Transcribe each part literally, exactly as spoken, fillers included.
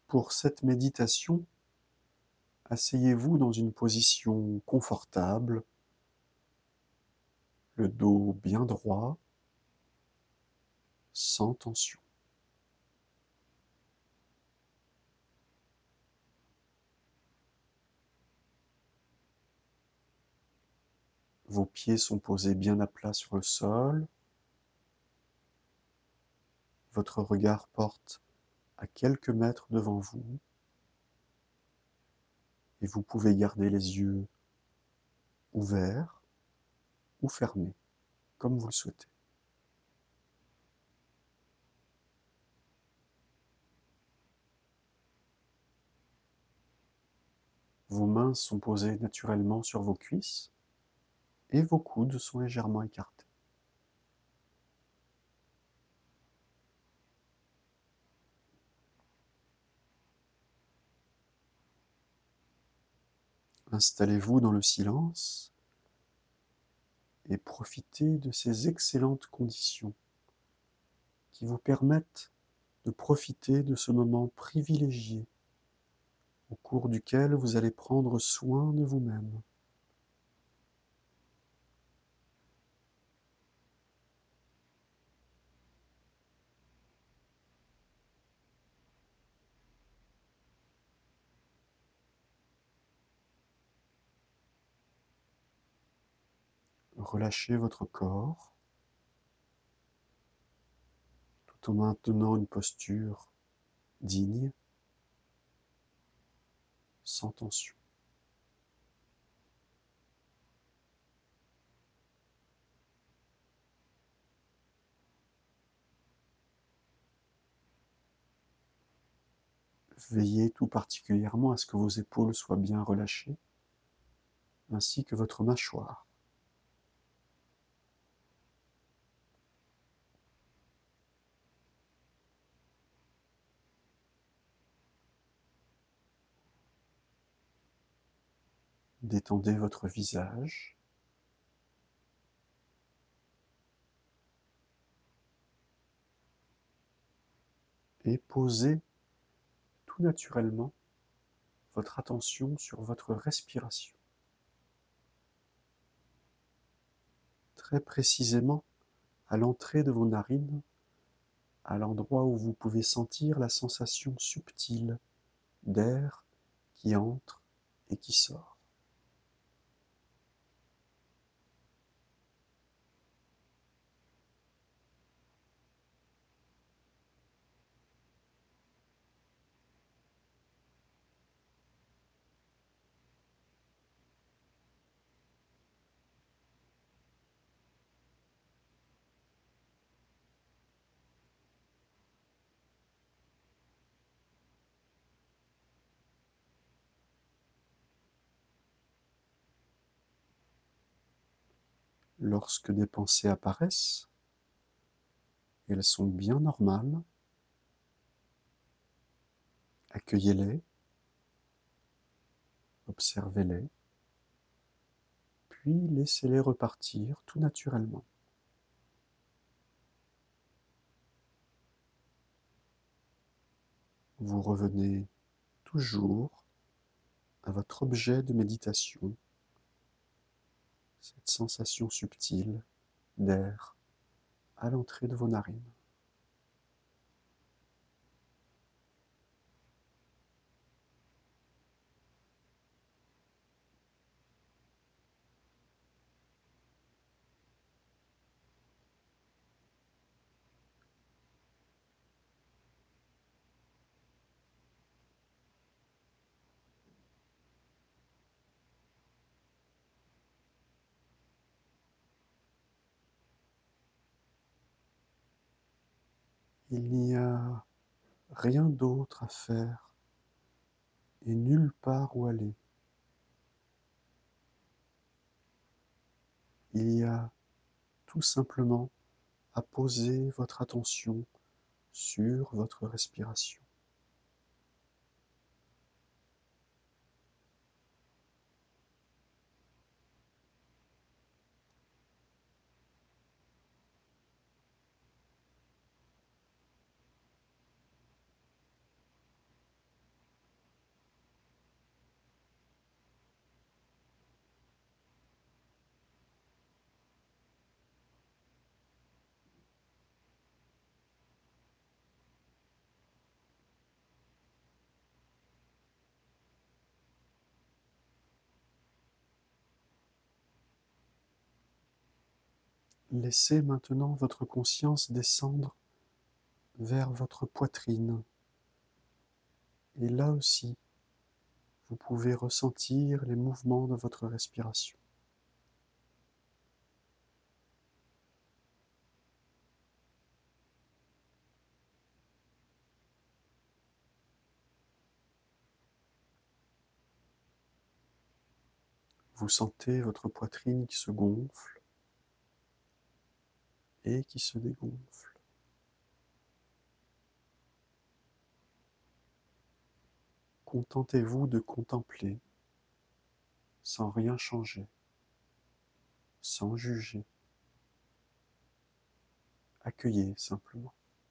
Pour cette méditation, asseyez-vous dans une position confortable, le dos bien droit, sans tension. Vos pieds sont posés bien à plat sur le sol. Votre regard porte à quelques mètres devant vous et vous pouvez garder les yeux ouverts ou fermés, comme vous le souhaitez. Vos mains sont posées naturellement sur vos cuisses et vos coudes sont légèrement écartés. Installez-vous dans le silence et profitez de ces excellentes conditions qui vous permettent de profiter de ce moment privilégié au cours duquel vous allez prendre soin de vous-même. Relâchez votre corps tout en maintenant une posture digne, sans tension. Veillez tout particulièrement à ce que vos épaules soient bien relâchées, ainsi que votre mâchoire. Détendez votre visage. Et posez tout naturellement votre attention sur votre respiration. Très précisément, à l'entrée de vos narines, à l'endroit où vous pouvez sentir la sensation subtile d'air qui entre et qui sort. Lorsque des pensées apparaissent, elles sont bien normales, accueillez-les, observez-les, puis laissez-les repartir tout naturellement. Vous revenez toujours à votre objet de méditation, cette sensation subtile d'air à l'entrée de vos narines. Il n'y a rien d'autre à faire et nulle part où aller. Il y a tout simplement à poser votre attention sur votre respiration. Laissez maintenant votre conscience descendre vers votre poitrine. Et là aussi, vous pouvez ressentir les mouvements de votre respiration. Vous sentez votre poitrine qui se gonfle et qui se dégonfle. Contentez-vous de contempler, sans rien changer, sans juger. Accueillez simplement.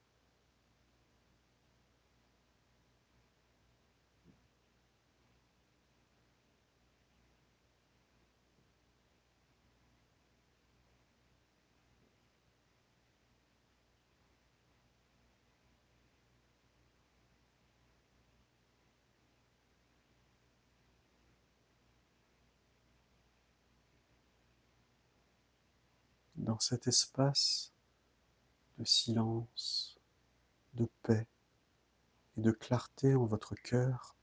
Dans cet espace de silence, de paix et de clarté en votre cœur,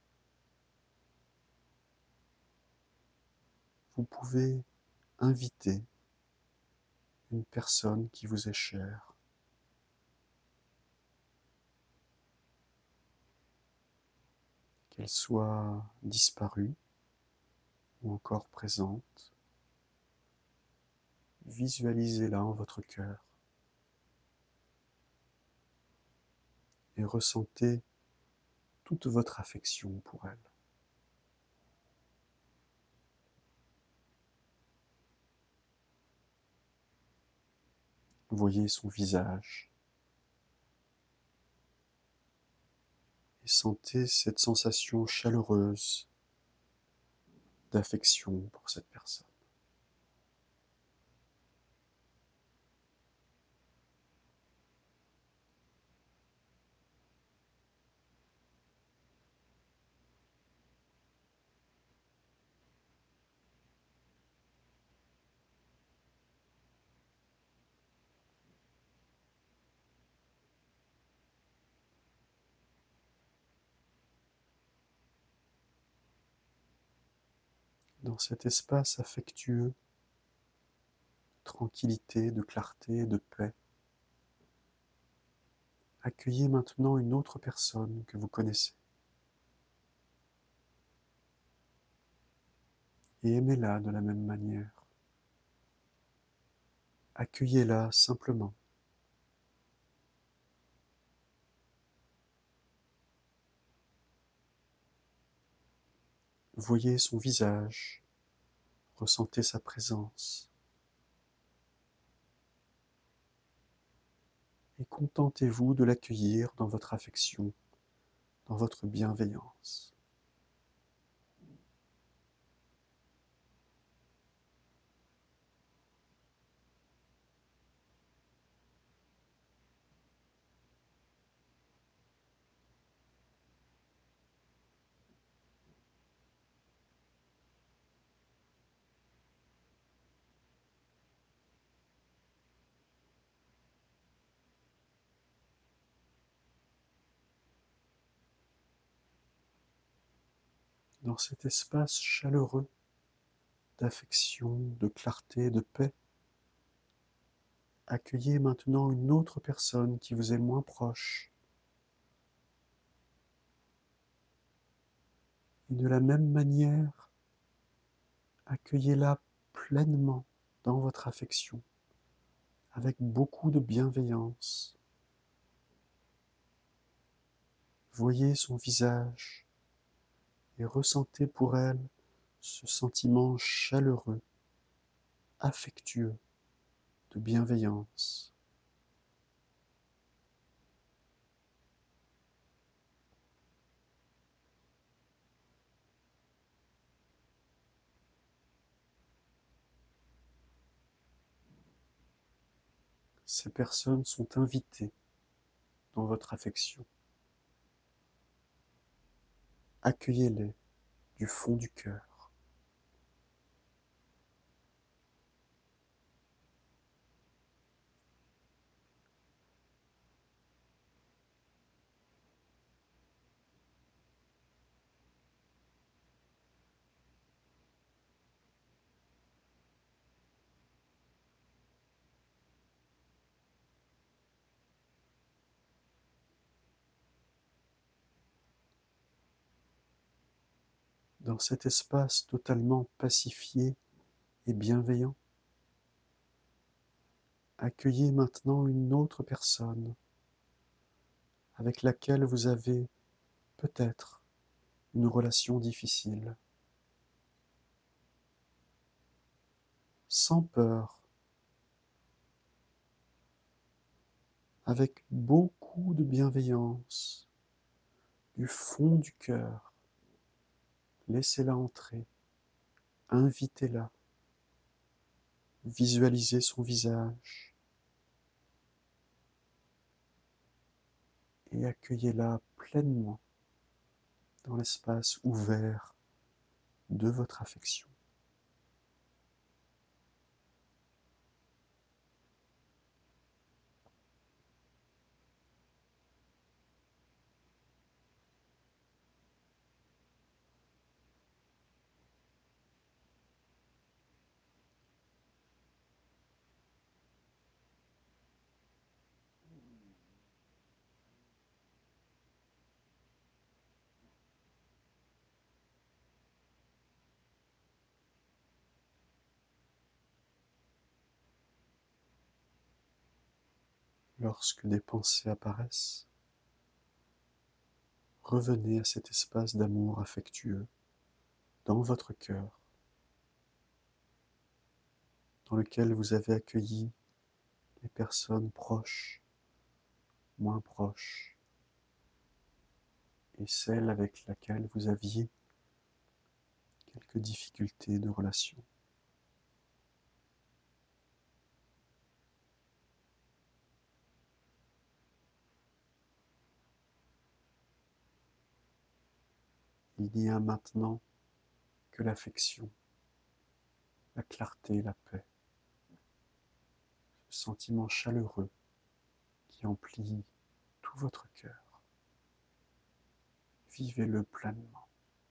vous pouvez inviter une personne qui vous est chère, qu'elle soit disparue ou encore présente. Visualisez-la en votre cœur et ressentez toute votre affection pour elle. Voyez son visage et sentez cette sensation chaleureuse d'affection pour cette personne. Dans cet espace affectueux, de tranquillité, de clarté, de paix, accueillez maintenant une autre personne que vous connaissez et aimez-la de la même manière. Accueillez-la simplement. Voyez son visage, ressentez sa présence et contentez-vous de l'accueillir dans votre affection, dans votre bienveillance. Dans cet espace chaleureux d'affection, de clarté, de paix, accueillez maintenant une autre personne qui vous est moins proche. Et de la même manière, accueillez-la pleinement dans votre affection, avec beaucoup de bienveillance. Voyez son visage et ressentez pour elle ce sentiment chaleureux, affectueux, de bienveillance. Ces personnes sont invitées dans votre affection. Accueillez-les du fond du cœur. dans cet espace totalement pacifié et bienveillant, accueillez maintenant une autre personne avec laquelle vous avez peut-être une relation difficile. Sans peur, avec beaucoup de bienveillance, du fond du cœur, laissez-la entrer, invitez-la, visualisez son visage et accueillez-la pleinement dans l'espace ouvert de votre affection. Lorsque des pensées apparaissent, revenez à cet espace d'amour affectueux dans votre cœur, dans lequel vous avez accueilli les personnes proches, moins proches, et celles avec lesquelles vous aviez quelques difficultés de relation. Il n'y a maintenant que l'affection, la clarté, la paix, ce sentiment chaleureux qui emplit tout votre cœur. Vivez-le pleinement.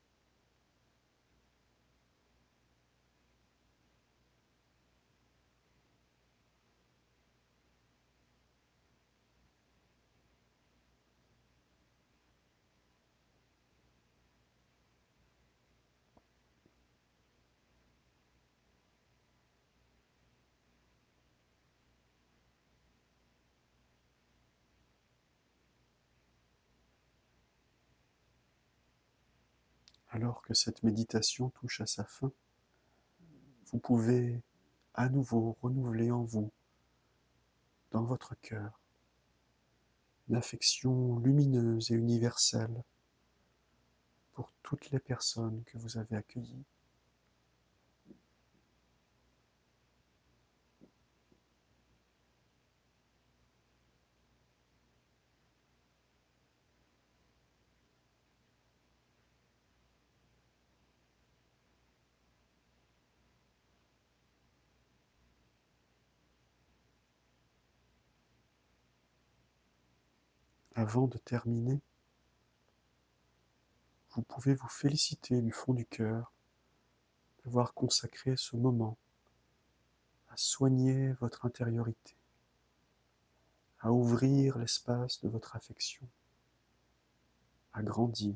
Alors que cette méditation touche à sa fin, vous pouvez à nouveau renouveler en vous, dans votre cœur, l'affection lumineuse et universelle pour toutes les personnes que vous avez accueillies. Avant de terminer, vous pouvez vous féliciter du fond du cœur d'avoir consacré ce moment à soigner votre intériorité, à ouvrir l'espace de votre affection, à grandir.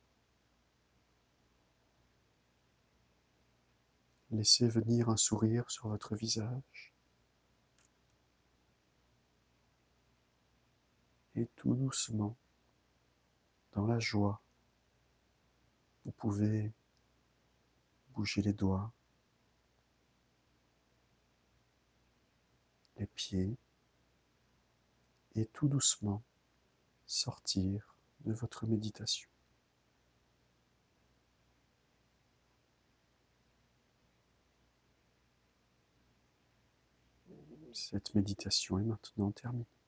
Laissez venir un sourire sur votre visage et tout doucement, dans la joie, vous pouvez bouger les doigts, les pieds et tout doucement sortir de votre méditation. Cette méditation est maintenant terminée.